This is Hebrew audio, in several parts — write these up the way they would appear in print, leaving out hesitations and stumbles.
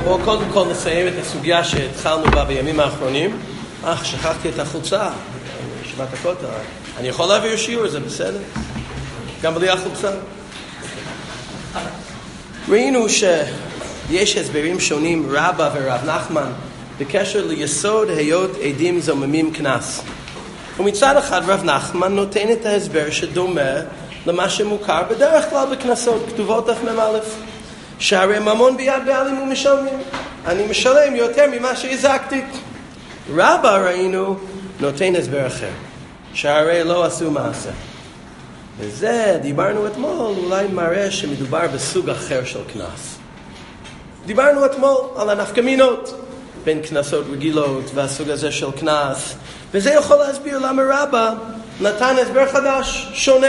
בואו קודם כל נסיים את הסוגיה שהתחלנו בה בימים האחרונים. שכחתי את החולצה, ישיבת הכותל. אני יכול להעביר שיעור, זה בסדר? גם בלי החולצה. ראינו שיש הסברים שונים, רבא ורב נחמן, בקשר ליסוד היות עדים זוממים כנס. ומצד אחד רב נחמן נותן את ההסבר שדומה למה שמוכר בדרך כלל בכנסות, כתובות תמ"א, שהרי ממון ביד בעלים ומשלמים. אני משלם יותר ממה שהזקתי. רבא ראינו נותן הסבר אחר, שהרי לא עשו מעשה. וזה דיברנו אתמול, אולי מראה שמדובר בסוג אחר של כנס. דיברנו אתמול על הנפקמינות בין כנסות רגילות והסוג הזה של כנס, וזה יכול להסביר למה רבא נתן הסבר חדש, שונה.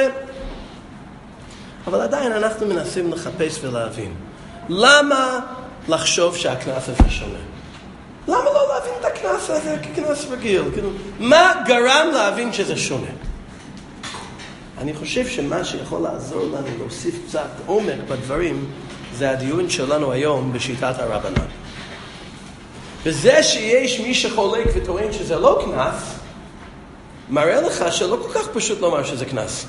אבל עדיין אנחנו מנסים לחפש ולהבין למה לחשוב שהכנס הזה שונה. למה לא להבין את הכנס הזה ככנס רגיל? מה גרם להבין שזה שונה? אני חושב שמה שיכול לעזור לנו להוסיף קצת עומק בדברים זה הדיון שלנו היום בשיטת הרבנן. וזה שיש מי שחולק וטוען שזה לא כנס, מראה לך שלא כל כך פשוט לומר שזה כנס.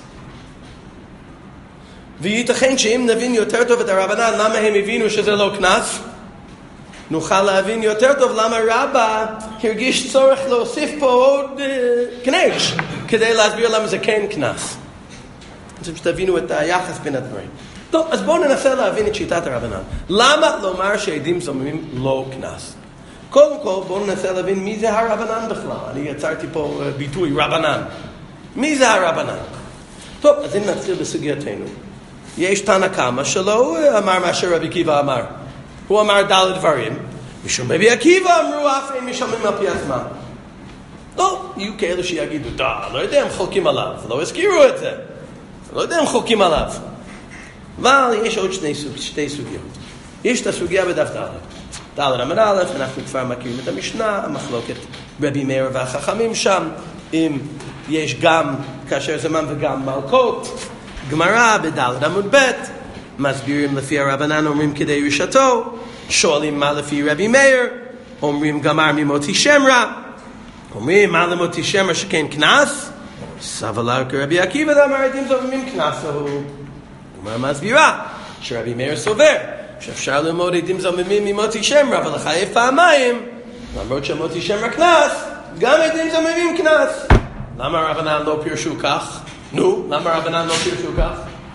וייתכן שאם נבין יותר טוב את הרבנן למה הם הבינו שזה לא כנס, נוכל להבין יותר טוב למה רבא הרגיש צורך להוסיף פה עוד כנש כדי להסביר למה זה כן כנס. אני חושב שתבינו את היחס בין הדברים. טוב, אז בואו ננסה להבין את שיטת הרבנן. למה לומר שעדים זוממים לא כנס? קודם כל בואו ננסה להבין מי זה הרבנן בכלל. אני יצרתי פה ביטוי רבנן. מי זה הרבנן? טוב, אז אם נתחיל בסוגייתנו. יש תנא קמא שלא אמר מה שרבי עקיבא אמר. הוא אמר ד' דברים, משום רבי עקיבא אמרו אף אין משלמים על פי עצמם. לא, יהיו כאלה שיגידו, לא יודע, הם חולקים עליו, לא הזכירו את זה. לא יודע, הם חולקים עליו. אבל יש עוד שתי סוגיות. יש את הסוגיה בדף ד' עמוד א', אנחנו כבר מכירים את המשנה, המחלוקת רבי מאיר והחכמים שם, אם יש גם כאשר זמן וגם מלכות, גמרא בד' עמוד ב', מסבירים לפי הרבנן, אומרים כדי רשתו, שואלים מה לפי רבי מאיר, אומרים גמר ממותי שמרה, אומרים מה למותי שמרה שכן כנס, סבלה כרבי עקיבא דאמר עדים זוממים כנס הוא. גמרא מסבירה שרבי מאיר סובר שאפשר ללמוד עדים זוממים ממותי שמרה, אבל לחייב פעמיים, למרות שמותי שמרה כנס, גם עדים זוממים כנס. למה הרבנן לא פירשו כך? למה הרבנן לא פירשו כך?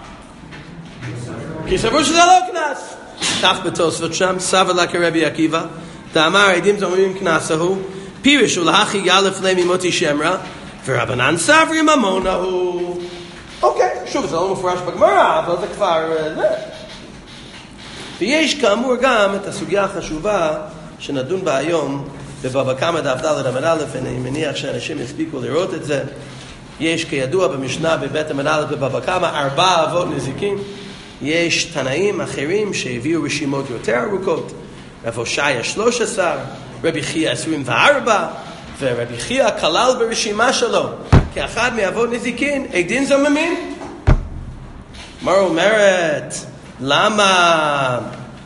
כי סבור שזה לא כנס. כך בתוספות שם, סבלה כרבי עקיבא, דאמר עדים זוממים כנס הוא, פירש ולהכי ילף להם ממותי שמרה, ורבנן סברי ממונה הוא. אוקיי, שוב, זה לא מפורש בגמרא, אבל זה כבר זה. ויש כאמור גם את הסוגיה החשובה שנדון בה היום, בבבא קמא דף ד' עמוד א', ואני מניח שאנשים הספיקו לראות את זה. יש כידוע במשנה בבית עמוד א' בבבא קמא 4 אבות נזיקים. יש תנאים אחרים שהביאו רשימות יותר ארוכות, רב הושעיה 13, רבי חייא 24, ורבי חייא כלל ברשימה שלו כאחד מאבות נזיקין עדים זוממים. מה אומרת? למה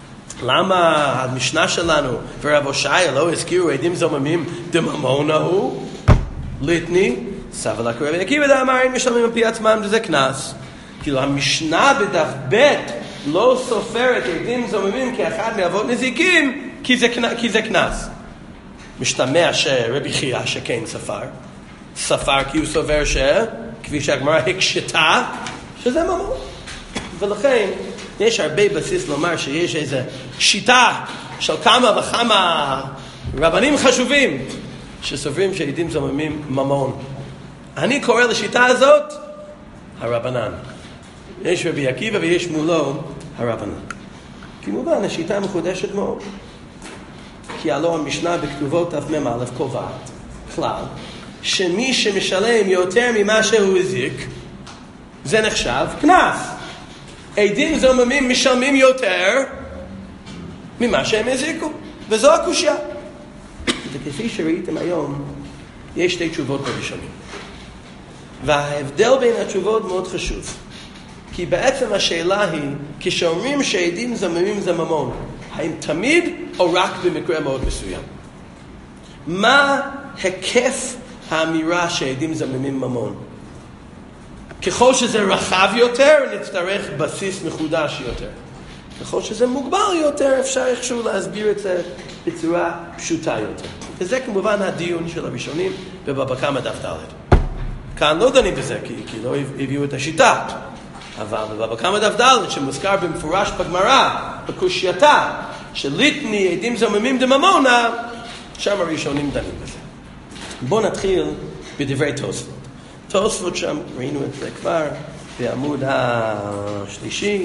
המשנה שלנו ורב הושעיה לא הזכירו עדים זוממים דממונה הוא? ליטני סבלה כרבי עקיבא דאמר אין משלמים על פי עצמם, זה קנס. כאילו המשנה בדף ב' לא סופרת עדים זוממים כאחד מאבות נזיקים כי זה כנס. משתמע שרבי חייא שכן ספר כי הוא סובר כפי שהגמרא הקשתה שזה ממון. ולכן יש הרבה בסיס לומר שיש איזו שיטה של כמה וכמה רבנים חשובים שסוברים שעדים זוממים ממון. אני קורא לשיטה הזאת הרבנן. יש רבי עקיבא ויש מולו הרבנן. כמובן השיטה מחודשת מאוד, כי הלא המשנה בכתובות תמ"א קובעת כלל שמי שמשלם יותר ממה שהוא הזיק זה נחשב כנס. עדים זוממים משלמים יותר ממה שהם הזיקו, וזו הקושיה. וכפי שראיתם היום יש 2 תשובות בראשונים, וההבדל בין התשובות מאוד חשוב, כי בעצם השאלה היא כשאומרים שעדים זוממים זה ממון, האם תמיד או רק במקרה מאוד מסוים? מה היקף האמירה שעדים זוממים ממון? ככל שזה רחב יותר, נצטרך בסיס מחודש יותר. ככל שזה מוגבל יותר, אפשר איכשהו להסביר את זה בצורה פשוטה יותר. וזה כמובן הדיון של הראשונים בבבא קמא דף ד'. כאן לא דנים בזה, כי לא הביאו את השיטה. אבל בבבא קמא דף ד' שמוזכר במפורש בגמרא, בקושייתה, שליטני עדים זוממים דממונה, שם הראשונים דנים בזה. בואו נתחיל בדברי תוספות. תוספות שם, ראינו את זה כבר בעמוד השלישי,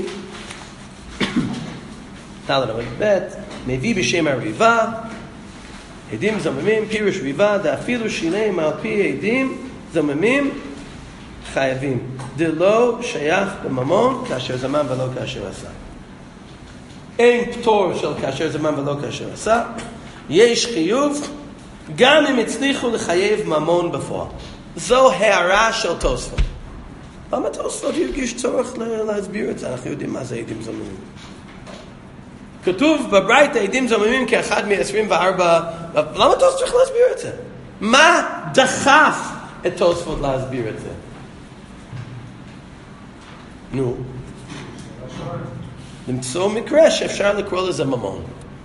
תלת עמוד ב', מביא בשם הריבה, עדים זוממים, פירוש ריבה, דאפילו שילם על פי עדים זוממים חייבים. דלא שייך בממון כאשר זמן ולא כאשר עשה. אין פטור של כאשר זמן ולא כאשר עשה. יש חיוב גם אם הצליחו לחייב ממון בפועל. זו הערה של תוספות. למה תוספות ירגיש צורך להסביר את זה? אנחנו יודעים מה זה עדים זוממים. כתוב בברייתא עדים זוממים כאחד מ-24. למה תוספות צריך להסביר את זה? מה דחף את תוספות להסביר את זה? נו. למצוא מקרה שאפשר לקרוא לזה ממון.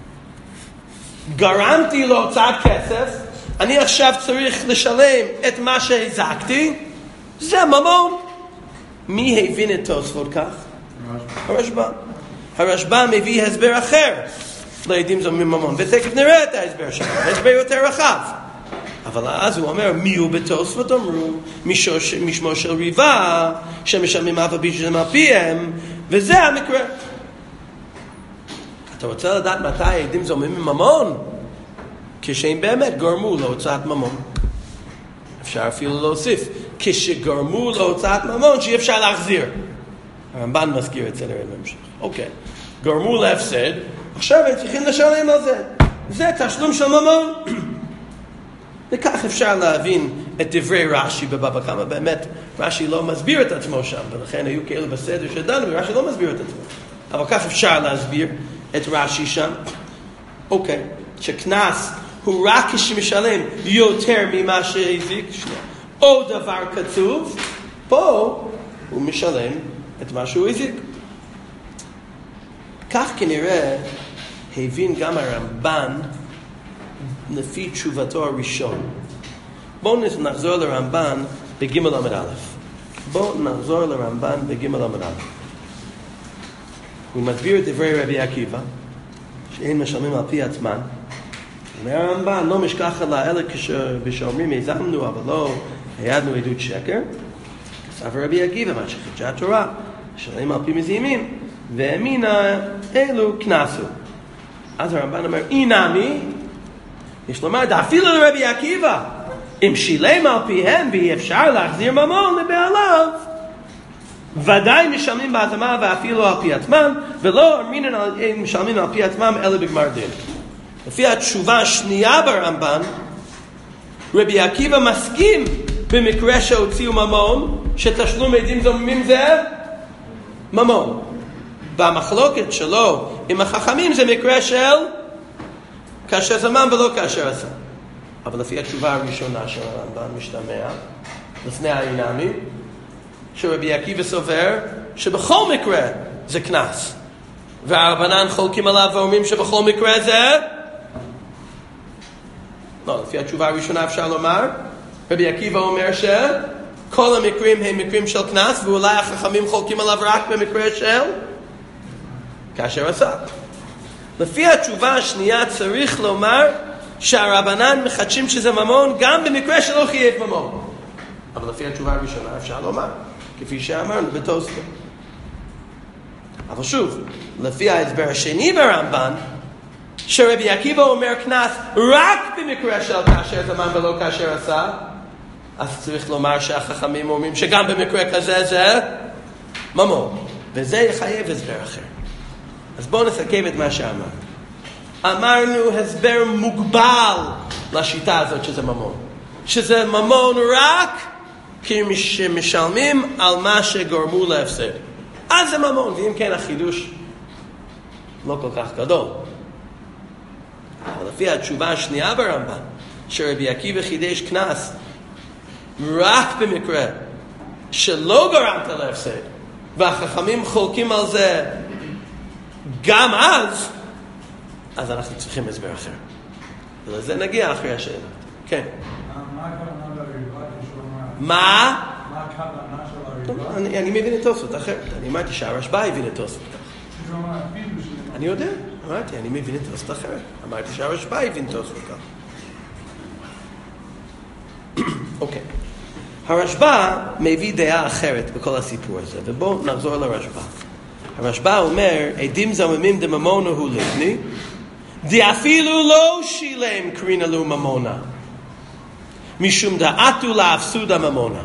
גרמתי להוצאת כסף, אני עכשיו צריך לשלם את מה שהזקתי, זה ממון. מי הבין את תוספות כך? הרשב"א. הרשב"א מביא הסבר אחר לעדים זוממים ממון, ותכף נראה את ההסבר שלו, הסבר יותר רחב. אבל אז הוא אומר, מי הוא בתוספות? אמרו, משמו של ריבה, שמשלמים אף על פי שזה על פיהם, וזה המקרה. אתה רוצה לדעת מתי העדים זוממים ממון? כשהם באמת גרמו להוצאת ממון. אפשר אפילו להוסיף, כשגרמו להוצאת ממון שאי אפשר להחזיר. הרמב"ן מזכיר את זה להמשך. אוקיי, גרמו להפסד, עכשיו הם צריכים לשלם על זה. זה תשלום של ממון. וכך אפשר להבין את דברי רש"י בבבא קמא. באמת, רש"י לא מסביר את עצמו שם, ולכן היו כאלה בסדר שדנו, ורש"י לא מסביר את עצמו. אבל כך אפשר להסביר את רש"י שם. אוקיי, שקנס הוא רק כשמשלם יותר ממה שהזיק, או דבר קצוב, פה הוא משלם את מה שהוא הזיק. כך כנראה הבין גם הרמב"ן לפי תשובתו הראשון. בואו נחזור לרמב"ן בג' עמוד א'. בואו נחזור לרמב"ן בג' עמוד א'. הוא מסביר את דברי רבי עקיבא, שאין משלמים על פי עצמן. אומר הרמב"ן, לא משכח אלא כשאומרים הזמנו, אבל לא העדנו עדות שקר. כסף רבי עקיבא, מה שחידשה התורה, משלמים על פי מזימים, והאמינה אלו כנסו. אז הרמב"ן אומר, אינמי, יש לומר, אפילו לרבי עקיבא, אם שילם על פיהם ואי אפשר להחזיר ממון לבעליו, ודאי משלמים בהתאמה ואפילו על פי עצמם, ולא משלמים על פי עצמם אלא בגמר דין. לפי התשובה השנייה ברמב"ן, רבי עקיבא מסכים במקרה שהוציאו ממון, שתשלום עדים זוממים זה ממון. במחלוקת שלו עם החכמים זה מקרה של כאשר זמן ולא כאשר עשה. אבל לפי התשובה הראשונה של הרמב"ן משתמע, לפני האינמי, שרבי עקיבא סובר שבכל מקרה זה כנס. והרבנן חולקים עליו ואומרים שבכל מקרה זה... לא, לפי התשובה הראשונה אפשר לומר, רבי עקיבא אומר שכל המקרים הם מקרים של כנס, ואולי החכמים חולקים עליו רק במקרה של כאשר עשה. לפי התשובה השנייה צריך לומר שהרבנן מחדשים שזה ממון גם במקרה שלא חייב ממון. אבל לפי התשובה הראשונה אפשר לומר, כפי שאמרנו בתוספות. אבל שוב, לפי ההסבר השני ברמב"ן, שרבי עקיבא אומר כנס רק במקרה של כאשר זמן ולא כאשר עשה, אז צריך לומר שהחכמים אומרים שגם במקרה כזה זה ממון. וזה יחייב הסבר אחר. אז בואו נסכם את מה שאמרנו. אמרנו הסבר מוגבל לשיטה הזאת שזה ממון. שזה ממון רק כי משלמים על מה שגורמו להפסד. אז זה ממון, ואם כן החידוש לא כל כך גדול. אבל לפי התשובה השנייה ברמב"ן, שרבי עקיבא חידש קנס רק במקרה שלא גרמת להפסד, והחכמים חולקים על זה גם אז אנחנו צריכים הסבר אחר. ולזה נגיע אחרי השאלה. כן. מה הכוונה לריבה כשאומר? מה? מה הכוונה של הריבה? אני מבין את תוספות אחרת. אני אמרתי שהרשב"א הבין את תוספות כך. כשאומר אפילו שלי. אני יודע, אמרתי, אני מבין את תוספות אחרת. אמרתי שהרשב"א הבין תוספות כך. אוקיי. הרשב"א מביא דעה אחרת בכל הסיפור הזה, ובואו נחזור לרשב"א. הרשב"א אומר, עדים זוממים דממונה הוא לבני, דאפילו לא שילם קרינה לו ממונה, משום דעתו להפסוד הממונה.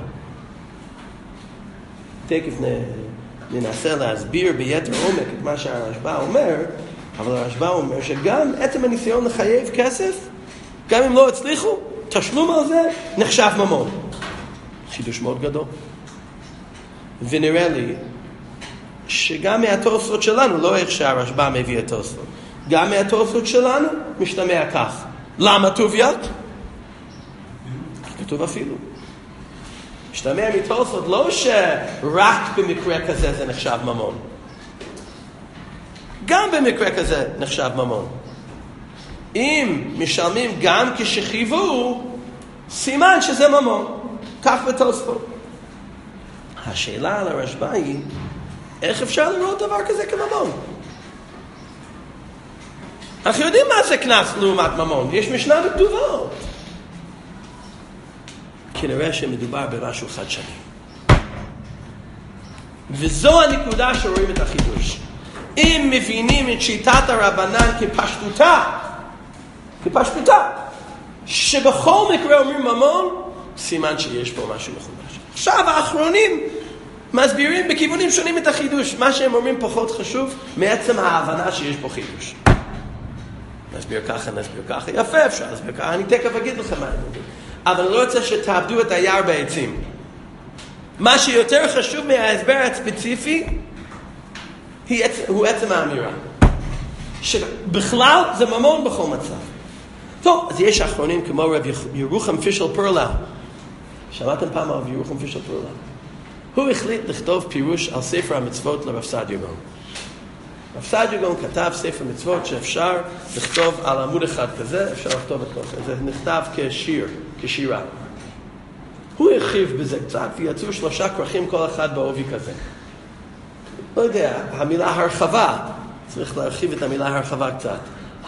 תכף ננסה להסביר ביתר עומק את מה שהרשב"א אומר, אבל הרשב"א אומר שגם עצם הניסיון לחייב כסף, גם אם לא הצליחו, תשלום על זה נחשב ממון. חידוש מאוד גדול. ונראה לי שגם מהתוספות שלנו, לא איך שהרשב"א מביא את התוספות, גם מהתוספות שלנו משתמע כך. למה טוביית? כתוב אפילו. משתמע מתוספות לא שרק במקרה כזה זה נחשב ממון. גם במקרה כזה נחשב ממון. אם משלמים גם כשחייבו, סימן שזה ממון. כך בתוספות. השאלה על הרשב"א היא, איך אפשר לראות דבר כזה כממון? אנחנו יודעים מה זה קנס לעומת ממון. יש משנה בתגובות. כנראה שמדובר במשהו חדשני. וזו הנקודה שרואים את החידוש. אם מבינים את שיטת הרבנן כפשטותה, שבכל מקרה אומרים ממון, סימן שיש פה משהו מחודש. עכשיו האחרונים מסבירים בכיוונים שונים את החידוש. מה שהם אומרים פחות חשוב מעצם ההבנה שיש פה חידוש. נסביר ככה, יפה אפשר להסביר ככה, אני תכף אגיד לכם מה הם אומרים. אבל אני לא רוצה שתאבדו את היער בעצים. מה שיותר חשוב מההסבר הספציפי הוא עצם האמירה. שבכלל זה ממון בכל מצב. טוב, אז יש אחרונים כמו רב ירוחם פישל פרלה. שמעתם פעם על רב ירוחם פישל פרלה? הוא החליט לכתוב פירוש על ספר המצוות לרב סעדיה גאון. רב סעדיה גאון כתב ספר מצוות שאפשר לכתוב על עמוד אחד כזה, אפשר לכתוב את כל זה. זה נכתב כשירה. הוא הרחיב בזה קצת ויצאו 3 כרכים כל אחד בעובי כזה. לא יודע, המילה הרחבה, צריך להרחיב את המילה הרחבה קצת.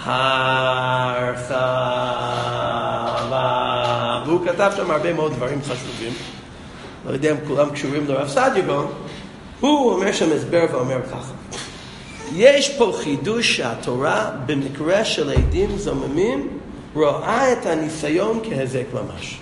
הרחבה. והוא כתב שם הרבה מאוד דברים חשובים. לא יודע אם כולם קשורים לרב סעדיה גאון. הוא אומר שם הסבר ואומר ככה. יש פה חידוש שהתורה במקרה של עדים זוממים רואה את הניסיון כהזק ממש.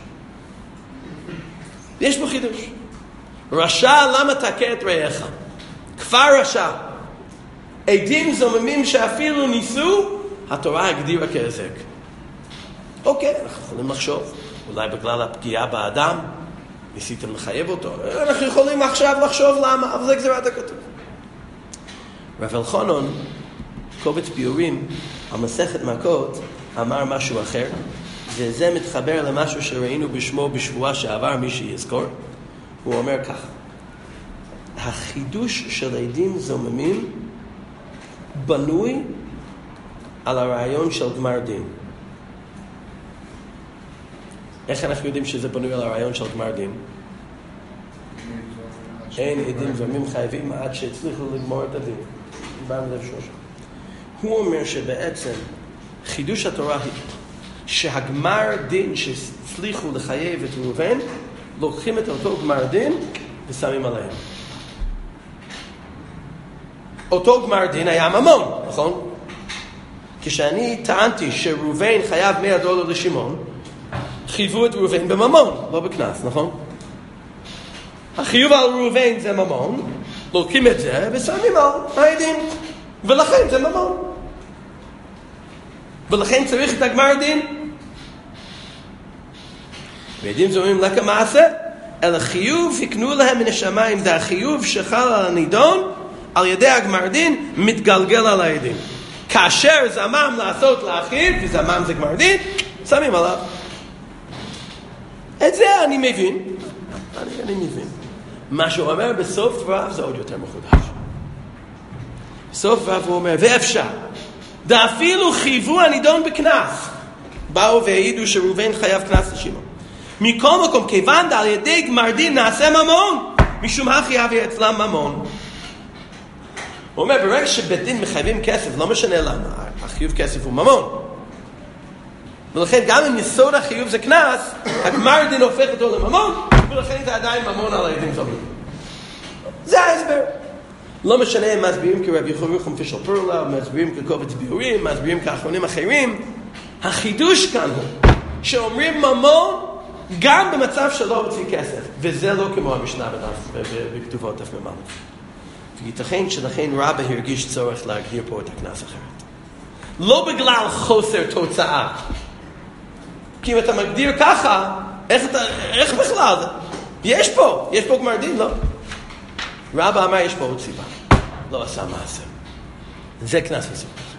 יש פה חידוש. רשע למה תכה את רעך? כפר רשע. עדים זוממים שאפילו ניסו, התורה הגדירה כהזק. אוקיי, אנחנו יכולים לחשוב. אולי בגלל הפגיעה באדם, ניסיתם לחייב אותו. אנחנו יכולים עכשיו לחשוב למה, אבל זה גזירת הכתוב. רב אלחנן, קובץ ביורים, על מסכת מכות, אמר משהו אחר, וזה מתחבר למשהו שראינו בשמו בשבוע שעבר, מי שיזכור. הוא אומר ככה, החידוש של עדים זוממים בנוי על הרעיון של גמר דין. איך אנחנו יודעים שזה בנוי על הרעיון של גמר דין? אין עדים זוממים חייבים עד שהצליחו לגמור את הדין. הוא אומר שבעצם חידוש התורה היא שהגמר דין שהצליחו לחייב את ראובן, לוקחים את אותו גמר דין ושמים עליהם. אותו גמר דין היה ממון, נכון? כשאני טענתי שראובן חייב $100 לשמעון, חייבו את ראובן בממון, לא בקנס, נכון? החיוב על ראובן זה ממון, לוקחים את זה ושמים על העדים, ולכן זה ממון. ולכן צריך את הגמר דין. ועדים זוממים לה כמעשה, אלא חיוב יקנו להם מן השמיים, זה החיוב שחל על הנידון, על ידי הגמר דין, מתגלגל על העדים. כאשר זמם לעשות לאחיו, וזמם זה גמר דין, שמים עליו. את זה אני מבין. אני מבין. מה שהוא אומר בסוף דבריו זה עוד יותר מחודש. בסוף דבריו הוא אומר, ואפשר. ואפילו חייבו הנידון בקנס. באו והעידו שראובן חייב קנס לשמעון. מכל מקום, כיוון על ידי גמר דין נעשה ממון, משום החייב אצלם ממון. הוא אומר, ברגע שבית דין מחייבים כסף, לא משנה למה, החיוב כסף הוא ממון. ולכן גם אם יסוד החיוב זה קנס, הגמר דין הופך אותו לממון, ולכן זה עדיין ממון על הידים זומים. זה ההסבר. לא משנה אם מסבירים כרב יחרוך פישל פרלה, מסבירים כקובץ ביורים, מסבירים כאחרונים אחרים. החידוש כאן הוא שאומרים ממון גם במצב שלא הוציא כסף, וזה לא כמו המשנה בכתובות דף מ"א. וייתכן שלכן רבא הרגיש צורך להגדיר פה את הקנס אחרת. לא בגלל חוסר תוצאה. כי אם אתה מגדיר ככה, איך בכלל? יש פה גמר דין, לא? רבא אמר, יש פה עוד סיבה. לא עשה מעשה. זה קנס מסוג אחר.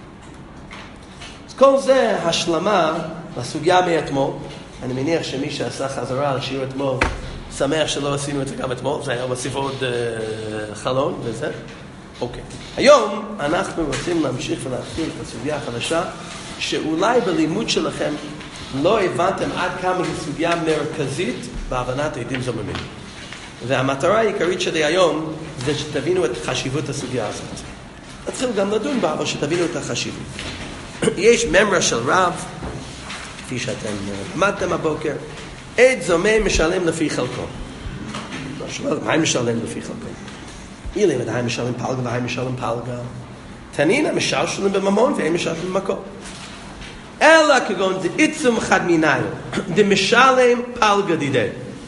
אז כל זה השלמה לסוגיה מאתמול. אני מניח שמי שעשה חזרה על שיעור אתמול, שמח שלא עשינו את זה גם אתמול. זה היה מוסיף עוד חלון וזה. אוקיי. היום אנחנו רוצים להמשיך ולהתחיל את הסוגיה החדשה, שאולי בלימוד שלכם לא הבנתם עד כמה היא סוגיה מרכזית בהבנת עדים זוממים. והמטרה העיקרית שלי היום זה שתבינו את חשיבות הסוגיה הזאת. נתחיל גם לדון בה, אבל שתבינו את החשיבות. יש ממרה של רב, כפי שאתם למדתם הבוקר, עד זומם משלם לפי חלקו. מה משלם לפי חלקו? אילם את הם משלם פלגה והם משלם פלגה. תנין משלם בממון והם משלם במקום. אלא כגון דעיצום חד מיניו, דמשלם פלגה דידי.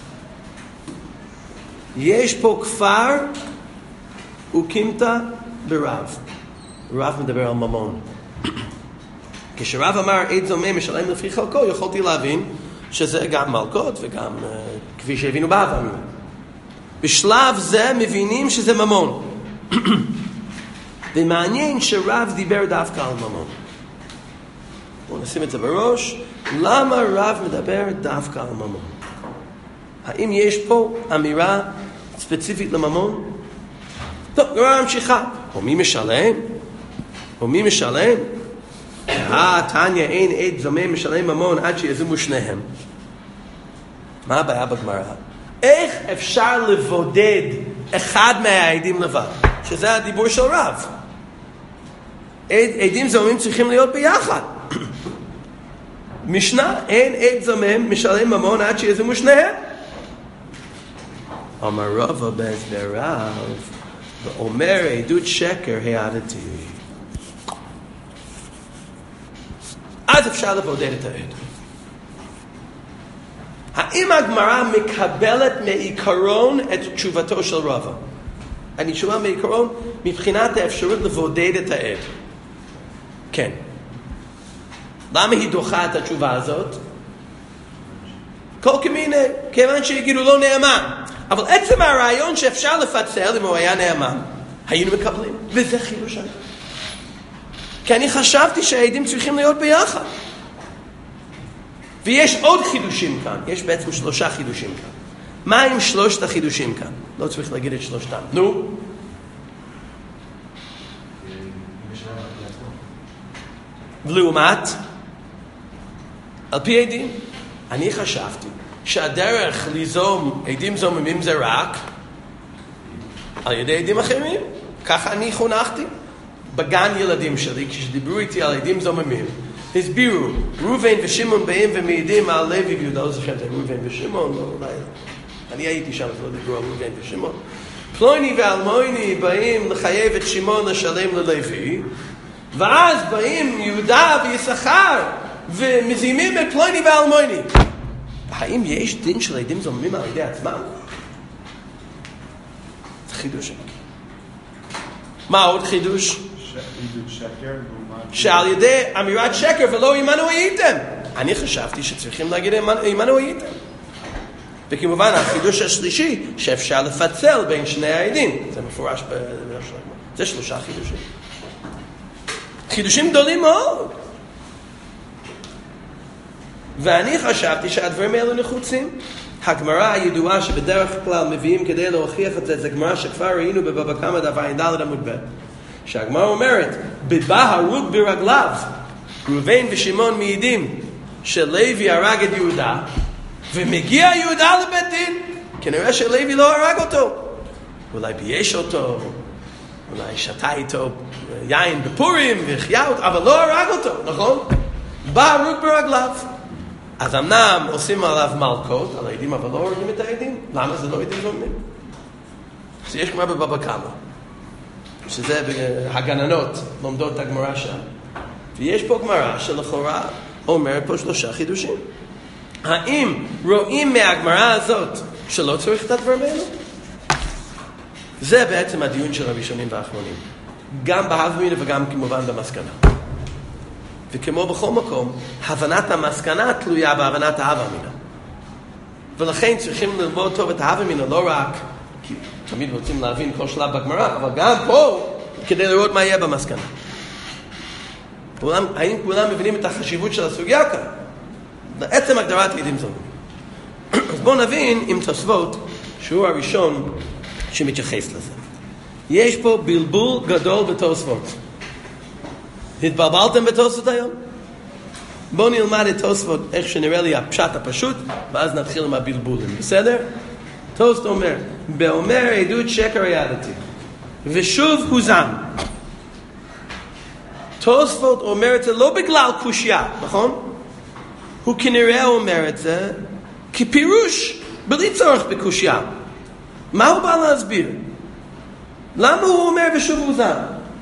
יש פה כפר וקימתה ברב. רב מדבר על ממון. כשרב אמר עד זומם משלם לפי חלקו, יכולתי להבין שזה גם מלכות וגם כפי שהבינו בעבר. בשלב זה מבינים שזה ממון. ומעניין שרב דיבר דווקא על ממון. בואו נשים את זה בראש. למה רב מדבר דווקא על ממון? האם יש פה אמירה ספציפית לממון? טוב, גמרא ממשיכה. ומי משלם? תניא אין עד זומם משלם ממון עד שיזומו שניהם. מה הבעיה בגמרא? איך אפשר לבודד אחד מהעדים לבד? שזה הדיבור של רב. עדים זוממים צריכים להיות ביחד. משנה, אין עד זומם משלם ממון עד שיזומו שניהם. אמר רבא בהסבריו, ואומר עדות שקר העדתי. אז אפשר לבודד את העד. האם הגמרא מקבלת מעיקרון את תשובתו של רבא? אני תשובה מעיקרון מבחינת האפשרות לבודד את העד. כן. למה היא דוחה את התשובה הזאת? כל כמיני, כיוון שיגידו לא נאמן. אבל עצם הרעיון שאפשר לפצל אם הוא היה נאמן, היינו מקבלים. וזה חידוש. כי אני חשבתי שהעדים צריכים להיות ביחד. ויש עוד חידושים כאן. יש בעצם 3 חידושים כאן. מה עם 3 החידושים כאן? לא צריך להגיד את 3. נו? ולעומת, על פי עדים, אני חשבתי שהדרך ליזום עדים זוממים זה רק על ידי עדים אחרים. ככה אני חונכתי. בגן ילדים שלי, כשדיברו איתי על עדים זוממים, הסבירו, ראובן ושמעון באים ומעידים על לוי ויהודה. לא זוכר, זה ראובן ושמעון, לא, אולי. אני הייתי שם, אז לא דיברו על ראובן ושמעון. פלוני ואלמוני באים לחייב את שמעון לשלם ללוי, ואז באים יהודה ויששכר ומזימים את פלוני ואלמוני. האם יש דין של עדים זוממים על ידי עצמם? זה חידוש. מה עוד חידוש? שעל ידי אמירת שקר ולא עמנו הייתם. אני חשבתי שצריכים להגיד עמנו הייתם. וכמובן החידוש השלישי שאפשר לפצל בין שני העדים. זה מפורש זה 3 חידושים. חידושים גדולים מאוד. ואני חשבתי שהדברים האלו נחוצים. הגמרא הידועה שבדרך כלל מביאים כדי להוכיח את זה, זה גמרא שכבר ראינו בבבא קמא דף ע"ד עמוד ב', שהגמרא אומרת, בבא הרוג ברגליו, ראובן ושמעון מעידים שלוי הרג את יהודה, ומגיע יהודה לבית דין, כנראה שלוי לא הרג אותו, אולי בייש אותו, אולי שתה איתו יין בפורים והחיה אותו, אבל לא הרג אותו, נכון? בא הרוג ברגליו. אז אמנם עושים עליו מלכות על העדים, אבל לא הורגים את העדים. למה זה לא עדים זוממים? אז יש גמרא בבבא קמא, שזה הגננות לומדות את הגמרא שם, ויש פה גמרא שלכאורה אומרת פה 3 חידושים. האם רואים מהגמרא הזאת שלא צריך את הדברים האלו? זה בעצם הדיון של הראשונים והאחרונים, גם בהווה אמינא וגם כמובן במסקנה. וכמו בכל מקום, הבנת המסקנה תלויה בהבנת ההווה אמינא. ולכן צריכים ללמוד טוב את ההווה אמינא, לא רק כי תמיד רוצים להבין כל שלב בגמרא, אבל גם פה כדי לראות מה יהיה במסקנה. האם כולם מבינים את החשיבות של הסוגיה כאן? בעצם הגדרת עדים זוממים. אז בואו נבין עם תוספות, שהוא הראשון שמתייחס לזה. יש פה בלבול גדול בתוספות. התבלבלתם בתוספות היום? בואו נלמד את תוספות איך שנראה לי הפשט הפשוט, ואז נתחיל עם הבלבולים, בסדר? תוספות אומר, באומר עדות שקר העדתי, ושוב הוזם. תוספות אומר את זה לא בגלל קושיה, נכון? הוא כנראה אומר את זה כפירוש, בלי צורך בקושיה. מה הוא בא להסביר? למה הוא אומר ושוב הוזם?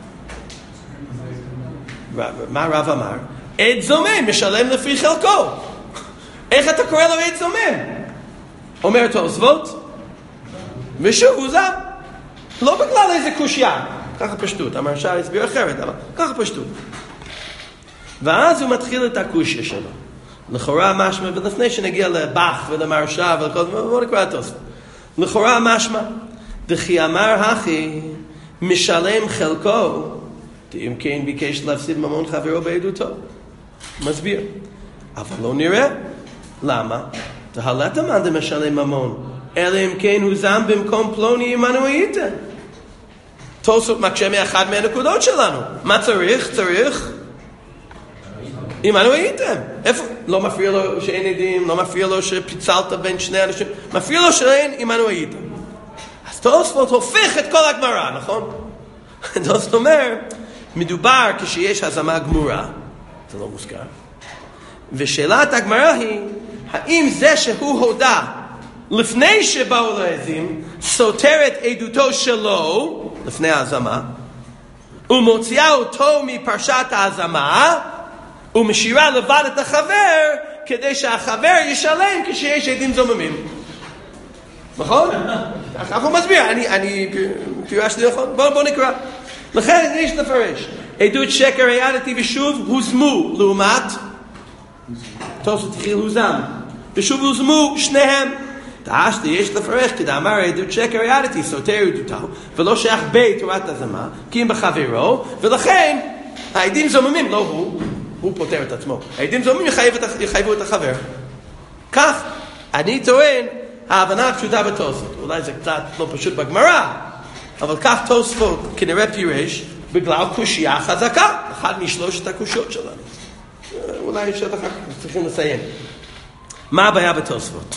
מה הרב אמר? עד זומם משלם לפי חלקו. איך אתה קורא לו עד זומם? אומר תוספות ושוב הוזם. לא בגלל איזה קושיה, ככה פשטות. המרש"ל הסביר אחרת, אבל ככה פשטות. ואז הוא מתחיל את הקושיה שלו. לכאורה משמע, ולפני שנגיע לבח ולמרש"ל ולכל דבר, בואו נקרא את תוספות. לכאורה משמע, דכי אמר הכי משלם חלקו, אם כן ביקש להפסיד ממון חברו בעדותו. מסביר. אבל לא נראה. למה? תהלת המאן דמשלם ממון, אלא אם כן הוא זם במקום פלוני עמנו הייתם. תוספות מקשה מאחד מהנקודות שלנו. מה צריך? צריך עמנו הייתם. איפה? לא מפריע לו שאין עדים, לא מפריע לו שפיצלת בין שני אנשים, מפריע לו שאין עמנו הייתם. אז תוספות הופך את כל הגמרא, נכון? תוספות אומר, מדובר כשיש הזמה גמורה, זה לא מוזכר, ושאלת הגמרא היא, האם זה שהוא הודע לפני שבאו לעדים סותר את עדותו שלו לפני ההזמה, ומוציאה אותו מפרשת ההזמה, ומשאירה לבד את החבר כדי שהחבר ישלם כשיש עדים זוממים. נכון? ככה הוא מסביר. אני פירשתי נכון? בוא נקרא. לכן יש לפרש. עדות שקר העדתי ושוב הוזמו, לעומת תוספות התחיל הוזם, ושוב הוזמו שניהם. תעשתי יש לפרש כדאמר עדות שקר העדתי סותר עדותו ולא שייך בתורת הזמה כי אם בחברו, ולכן העדים זוממים, לא הוא פותר את עצמו, העדים זוממים יחייבו את החבר. כך אני טוען ההבנה הפשוטה בתוספות. אולי זה קצת לא פשוט בגמרא, אבל כך תוספות כנראה פירש בגלל קושיה חזקה, אחד משלושת הקושיות שלנו. אולי אפשר אחר כך צריכים לסיים. מה הבעיה בתוספות?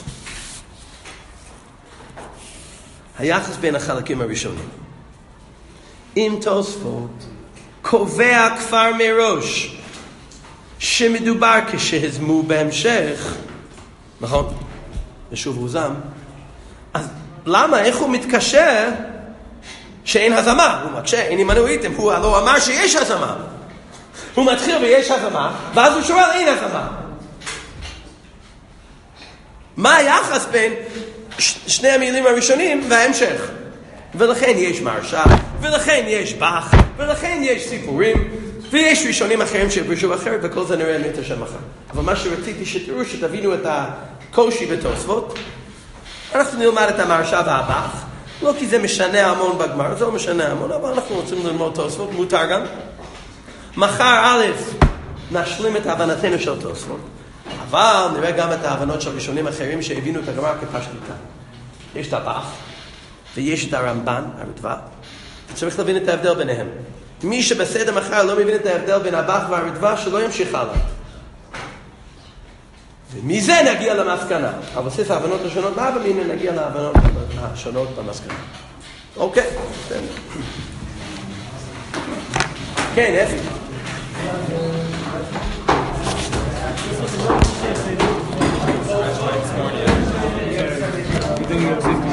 היחס בין החלקים הראשונים. אם תוספות קובע כבר מראש שמדובר כשהזמו בהמשך, נכון? ושוב הוזם, אז למה, איך הוא מתקשר שאין הזמה? הוא מקשה, אין עמנו הייתם, הוא לא אמר שיש הזמה. הוא מתחיל ויש הזמה, ואז הוא שואל אין הזמה. מה היחס בין שני המילים הראשונים וההמשך? ולכן יש מרש"ל, ולכן יש בח, ולכן יש סיפורים, ויש ראשונים אחרים שפרשו אחרת, וכל זה נראה מית השם אחר. אבל מה שרציתי שתראו, שתבינו את הקושי בתוספות, אנחנו נלמד את המרש"ל והבח, לא כי זה משנה המון בגמר, זה לא משנה המון, אבל אנחנו רוצים ללמוד תוספות, מותר גם. מחר א', נשלים את הבנתנו של תוספות, אבל נראה גם את ההבנות של ראשונים אחרים שהבינו את הגמרא כפשטותה. יש את הבח, ויש את הרמב"ן, הרדב"א, וצריך להבין את ההבדל ביניהם. מי שבסדר מחר לא מבין את ההבדל בין הבח והרדב"א, שלא ימשיך הלאה. ומזה נגיע למסקנה. על בסיס ההבנות השונות מה, ומנה נגיע להבנות השונות במסקנה. אוקיי. כן, אפי. You think